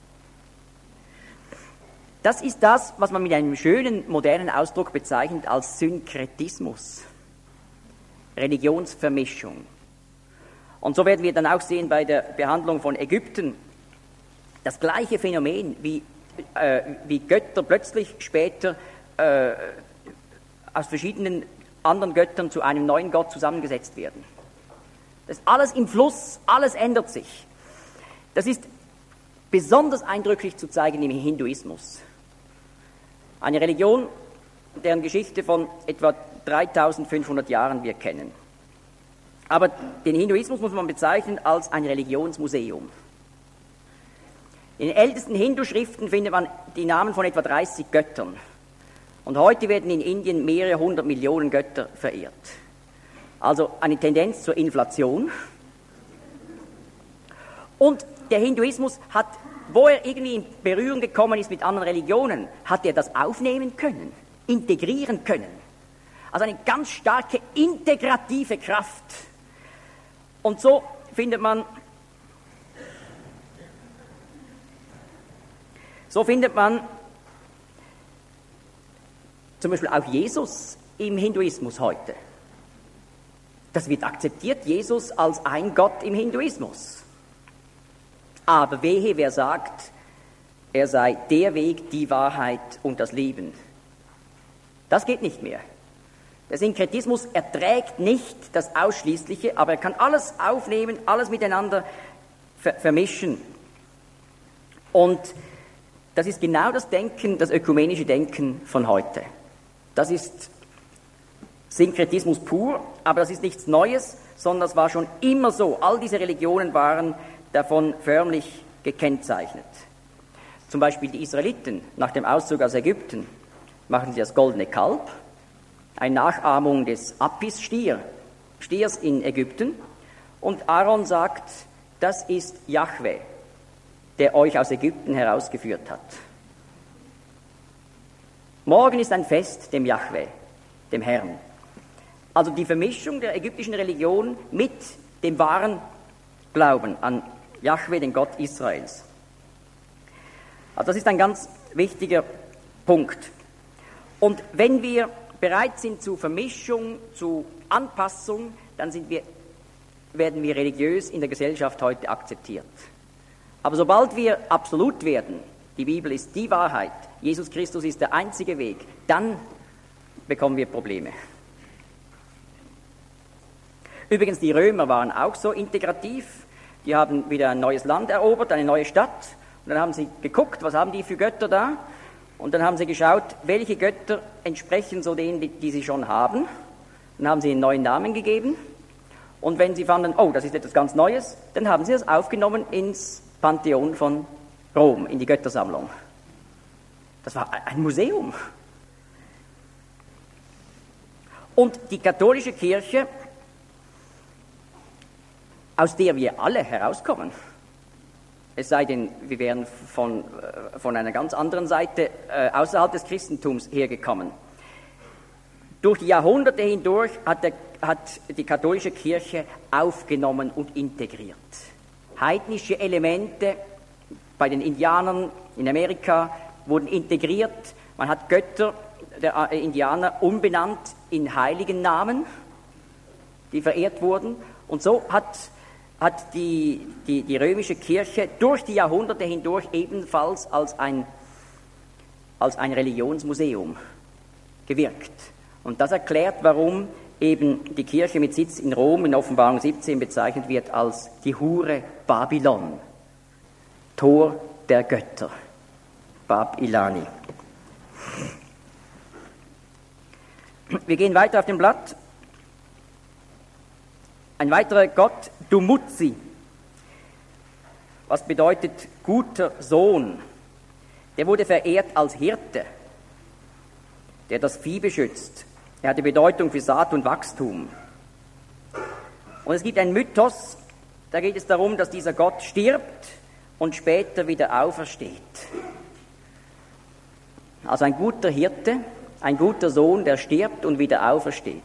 Das ist das, was man mit einem schönen, modernen Ausdruck bezeichnet als Synkretismus, Religionsvermischung. Und so werden wir dann auch sehen bei der Behandlung von Ägypten, das gleiche Phänomen, wie, äh, wie Götter plötzlich später äh, aus verschiedenen anderen Göttern zu einem neuen Gott zusammengesetzt werden. Das ist alles im Fluss, alles ändert sich. Das ist besonders eindrücklich zu zeigen im Hinduismus. Eine Religion, deren Geschichte von etwa dreitausendfünfhundert Jahren wir kennen. Aber den Hinduismus muss man bezeichnen als ein Religionsmuseum. In den ältesten Hindu-Schriften findet man die Namen von etwa dreißig Göttern. Und heute werden in Indien mehrere hundert Millionen Götter verehrt. Also eine Tendenz zur Inflation. Und der Hinduismus hat, wo er irgendwie in Berührung gekommen ist mit anderen Religionen, hat er das aufnehmen können, integrieren können. Also eine ganz starke integrative Kraft. Und so findet man So findet man zum Beispiel auch Jesus im Hinduismus heute. Das wird akzeptiert, Jesus als ein Gott im Hinduismus. Aber wehe, wer sagt, er sei der Weg, die Wahrheit und das Leben. Das geht nicht mehr. Der Synkretismus erträgt nicht das Ausschließliche, aber er kann alles aufnehmen, alles miteinander ver- vermischen. Und das ist genau das Denken, das ökumenische Denken von heute. Das ist Synkretismus pur, aber das ist nichts Neues, sondern das war schon immer so. All diese Religionen waren davon förmlich gekennzeichnet. Zum Beispiel die Israeliten nach dem Auszug aus Ägypten machen sie das goldene Kalb, eine Nachahmung des Apis-Stier, Stiers in Ägypten. Und Aaron sagt, das ist Jahwe, der euch aus Ägypten herausgeführt hat. Morgen ist ein Fest dem Jahwe, dem Herrn. Also die Vermischung der ägyptischen Religion mit dem wahren Glauben an Jahwe, den Gott Israels. Also das ist ein ganz wichtiger Punkt. Und wenn wir bereit sind zu Vermischung, zu Anpassung, dann sind wir, werden wir religiös in der Gesellschaft heute akzeptiert. Aber sobald wir absolut werden, die Bibel ist die Wahrheit, Jesus Christus ist der einzige Weg, dann bekommen wir Probleme. Übrigens, die Römer waren auch so integrativ. Die haben wieder ein neues Land erobert, eine neue Stadt. Und dann haben sie geguckt, was haben die für Götter da? Und dann haben sie geschaut, welche Götter entsprechen so denen, die, die sie schon haben. Dann haben sie einen neuen Namen gegeben. Und wenn sie fanden, oh, das ist etwas ganz Neues, dann haben sie das aufgenommen ins Pantheon von Rom, in die Göttersammlung. Das war ein Museum. Und die katholische Kirche, aus der wir alle herauskommen, es sei denn, wir wären von, von einer ganz anderen Seite äh, außerhalb des Christentums hergekommen. Durch die Jahrhunderte hindurch hat, der, hat die katholische Kirche aufgenommen und integriert. Heidnische Elemente bei den Indianern in Amerika wurden integriert. Man hat Götter der Indianer umbenannt in heiligen Namen, die verehrt wurden. Und so hat hat die, die, die römische Kirche durch die Jahrhunderte hindurch ebenfalls als ein, als ein Religionsmuseum gewirkt. Und das erklärt, warum eben die Kirche mit Sitz in Rom in Offenbarung siebzehn bezeichnet wird als die Hure Babylon, Tor der Götter, Bab Ilani. Wir gehen weiter auf dem Blatt. Ein weiterer Gott, Dumuzi, was bedeutet guter Sohn. Der wurde verehrt als Hirte, der das Vieh beschützt. Er hatte Bedeutung für Saat und Wachstum. Und es gibt einen Mythos, da geht es darum, dass dieser Gott stirbt und später wieder aufersteht. Also ein guter Hirte, ein guter Sohn, der stirbt und wieder aufersteht.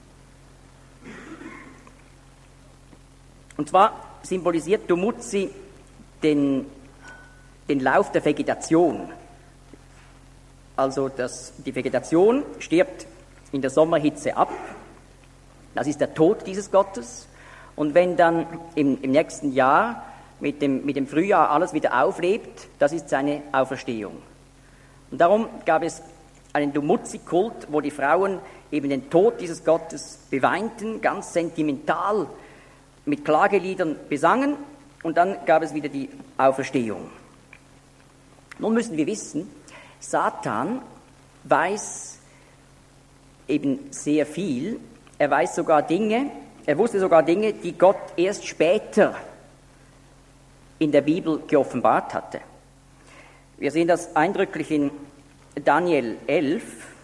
Und zwar symbolisiert Dumuzi den, den Lauf der Vegetation. Also das, die Vegetation stirbt in der Sommerhitze ab. Das ist der Tod dieses Gottes. Und wenn dann im, im nächsten Jahr mit dem, mit dem Frühjahr alles wieder auflebt, das ist seine Auferstehung. Und darum gab es einen Dumuzi-Kult, wo die Frauen eben den Tod dieses Gottes beweinten, ganz sentimental mit Klageliedern besangen, und dann gab es wieder die Auferstehung. Nun müssen wir wissen, Satan weiß eben sehr viel. Er weiß sogar Dinge, er wusste sogar Dinge, die Gott erst später in der Bibel geoffenbart hatte. Wir sehen das eindrücklich in Daniel elf.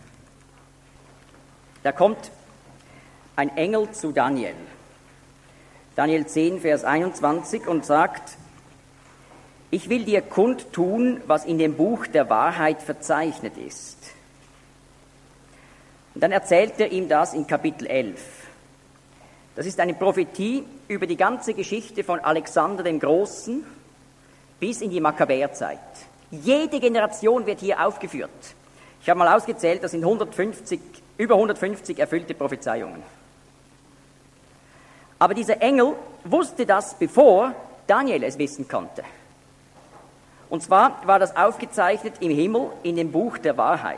Da kommt ein Engel zu Daniel. Daniel zehn, Vers einundzwanzig, und sagt: Ich will dir kundtun, was in dem Buch der Wahrheit verzeichnet ist. Und dann erzählt er ihm das in Kapitel elf. Das ist eine Prophetie über die ganze Geschichte von Alexander dem Großen bis in die Makkabäerzeit. Jede Generation wird hier aufgeführt. Ich habe mal ausgezählt, das sind hundertfünfzig, über hundertfünfzig erfüllte Prophezeiungen. Aber dieser Engel wusste das, bevor Daniel es wissen konnte. Und zwar war das aufgezeichnet im Himmel in dem Buch der Wahrheit.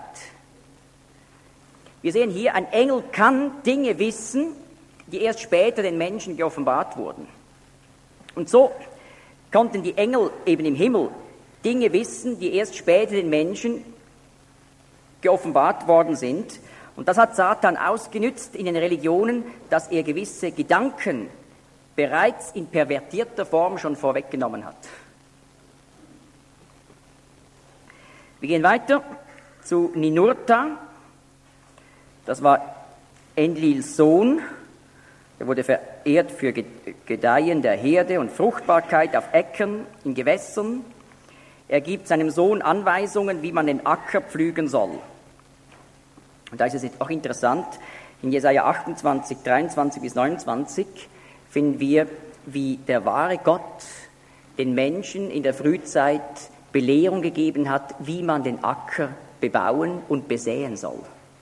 Wir sehen hier, ein Engel kann Dinge wissen, die erst später den Menschen geoffenbart wurden. Und so konnten die Engel eben im Himmel Dinge wissen, die erst später den Menschen geoffenbart worden sind. Und das hat Satan ausgenützt in den Religionen, dass er gewisse Gedanken bereits in pervertierter Form schon vorweggenommen hat. Wir gehen weiter zu Ninurta. Das war Enlils Sohn. Er wurde verehrt für Gedeihen der Herde und Fruchtbarkeit auf Äckern, in Gewässern. Er gibt seinem Sohn Anweisungen, wie man den Acker pflügen soll. Und da ist es jetzt auch interessant, in Jesaja achtundzwanzig, dreiundzwanzig bis neunundzwanzig finden wir, wie der wahre Gott den Menschen in der Frühzeit Belehrung gegeben hat, wie man den Acker bebauen und besäen soll.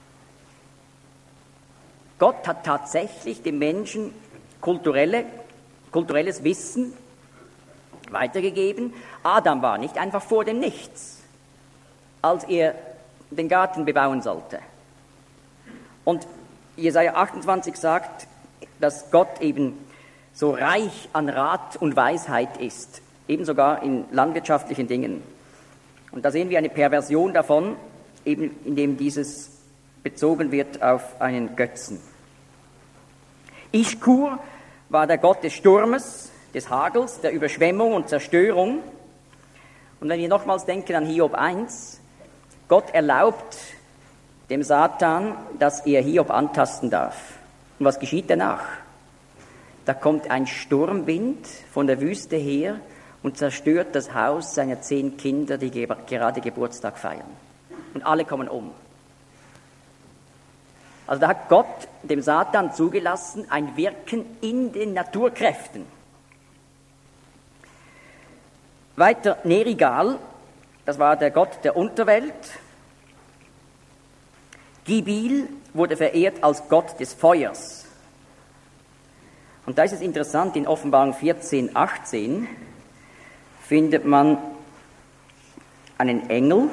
Gott hat tatsächlich dem Menschen kulturelle, kulturelles Wissen weitergegeben. Adam war nicht einfach vor dem Nichts, als er den Garten bebauen sollte. Und Jesaja achtundzwanzig sagt, dass Gott eben so reich an Rat und Weisheit ist, eben sogar in landwirtschaftlichen Dingen. Und da sehen wir eine Perversion davon, eben indem dieses bezogen wird auf einen Götzen. Ischkur war der Gott des Sturmes, des Hagels, der Überschwemmung und Zerstörung. Und wenn wir nochmals denken an Hiob eins, Gott erlaubt dem Satan, dass er Hiob antasten darf. Und was geschieht danach? Da kommt ein Sturmwind von der Wüste her und zerstört das Haus seiner zehn Kinder, die ge- gerade Geburtstag feiern. Und alle kommen um. Also da hat Gott dem Satan zugelassen, ein Wirken in den Naturkräften. Weiter Nerigal, das war der Gott der Unterwelt. Gibil wurde verehrt als Gott des Feuers. Und da ist es interessant, in Offenbarung vierzehn, achtzehn findet man einen Engel,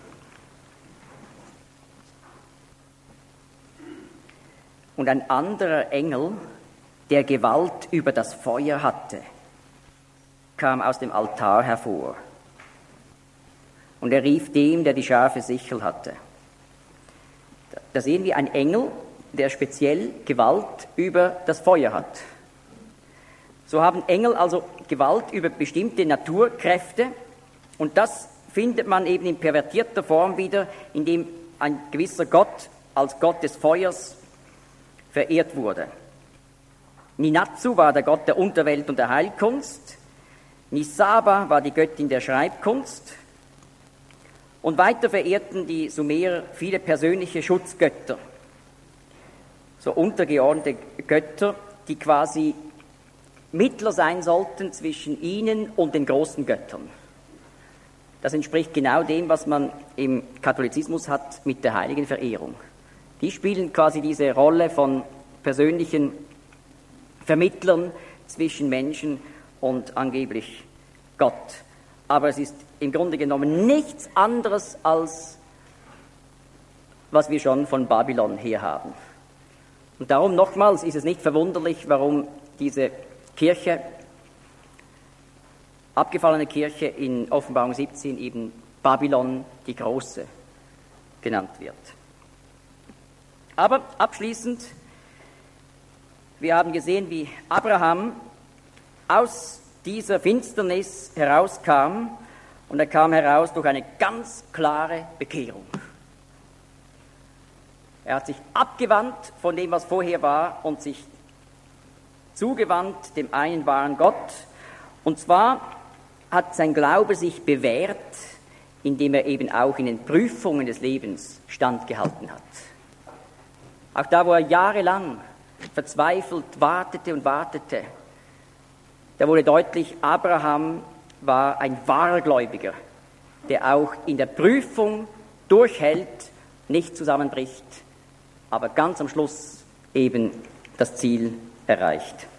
und ein anderer Engel, der Gewalt über das Feuer hatte, kam aus dem Altar hervor. Und er rief dem, der die scharfe Sichel hatte. Da sehen wir einen Engel, der speziell Gewalt über das Feuer hat. So haben Engel also Gewalt über bestimmte Naturkräfte, und das findet man eben in pervertierter Form wieder, indem ein gewisser Gott als Gott des Feuers verehrt wurde. Ninatsu war der Gott der Unterwelt und der Heilkunst. Nisaba war die Göttin der Schreibkunst. Und weiter verehrten die Sumerer viele persönliche Schutzgötter, so untergeordnete Götter, die quasi Mittler sein sollten zwischen ihnen und den großen Göttern. Das entspricht genau dem, was man im Katholizismus hat mit der Heiligenverehrung. Die spielen quasi diese Rolle von persönlichen Vermittlern zwischen Menschen und angeblich Gott. Aber es ist im Grunde genommen nichts anderes, als was wir schon von Babylon her haben. Und darum nochmals ist es nicht verwunderlich, warum diese Kirche, abgefallene Kirche in Offenbarung siebzehn eben Babylon die Große genannt wird. Aber abschließend, wir haben gesehen, wie Abraham aus dieser Finsternis herauskam, und er kam heraus durch eine ganz klare Bekehrung. Er hat sich abgewandt von dem, was vorher war, und sich zugewandt dem einen wahren Gott. Und zwar hat sein Glaube sich bewährt, indem er eben auch in den Prüfungen des Lebens standgehalten hat. Auch da, wo er jahrelang verzweifelt wartete und wartete, da wurde deutlich, Abraham war ein wahrer Gläubiger. der auch in der Prüfung durchhält, nicht zusammenbricht, aber ganz am Schluss eben das Ziel erreicht.